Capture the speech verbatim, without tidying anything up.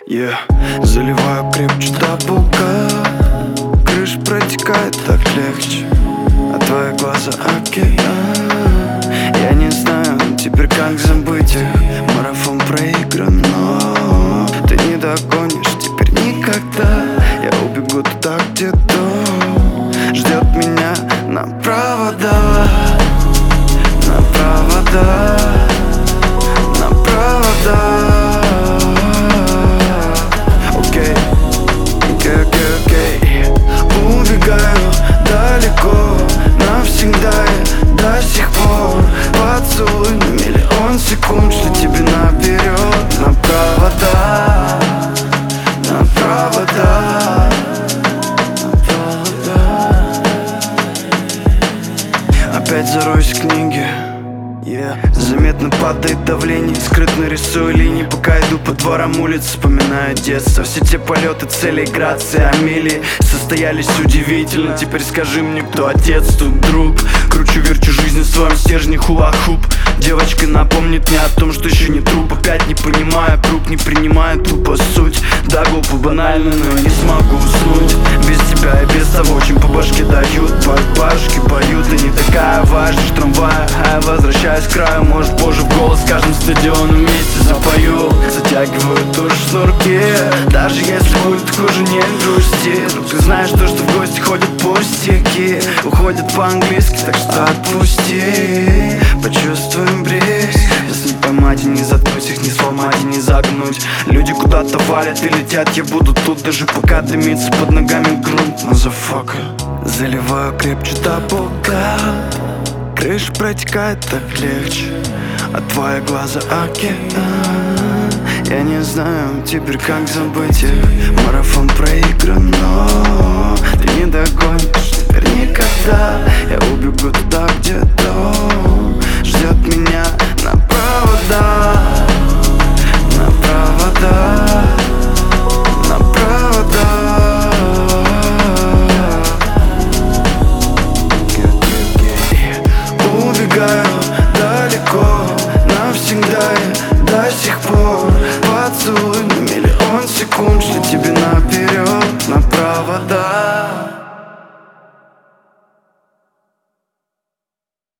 Yeah. Заливаю крепче до пука, крыша протекает так легче, а твои глаза океан. Я не знаю теперь, как забыть их. Марафон проигран, но ты не догонишь теперь никогда. Я убегу туда, где дом ждет меня на провода, на провода, на провода. Окей, окей, окей, окей. Убегаю далеко, навсегда я до сих пор. Поцелуй на миллион секунд, шли тебе наперед. На провода, на провода, на провода. Опять зароюсь в книге, yeah. Заметно падает давление, скрытно рисую линии, пока иду по дворам улиц, вспоминаю детство. Все те полеты, цели, грации, Амелии состоялись удивительно. Теперь скажи мне, кто отец, тут друг. Кручу-верчу жизнь в своем стержне хула-хуп. Девочка напомнит мне о том, что еще не труп. Опять не понимая круг, не принимая тупо суть. Да, глупо, банально, но я не смогу уснуть без тебя и без того, чем по башке дают. Башки поют, и не такая важность в трамвае, а я возвращаюсь к краю. Может, позже в голос с каждым стадионом вместе запою. Затягиваю тоже шнурки, даже если будет хуже, не грусти. Ну ты знаешь то, что в гости ходят пустяки, уходят по-английски, так что отпусти. Почувствуем бриз, если не поймать и не заткнуть их, не сломать и не загнуть. Люди куда-то валят и летят, я буду тут, даже пока дымится под ногами грунт. Мазафака. Заливаю крепче до бока, крыша протекает так легче, а твои глаза океан. Я не знаю теперь, как забыть их. Марафон проигран, но ты не догонишь теперь никогда. Я убегу туда, где дом ждет меня на провода, на провода, на провода. Убегаю далеко, навсегда я до сих пор. Поцелуй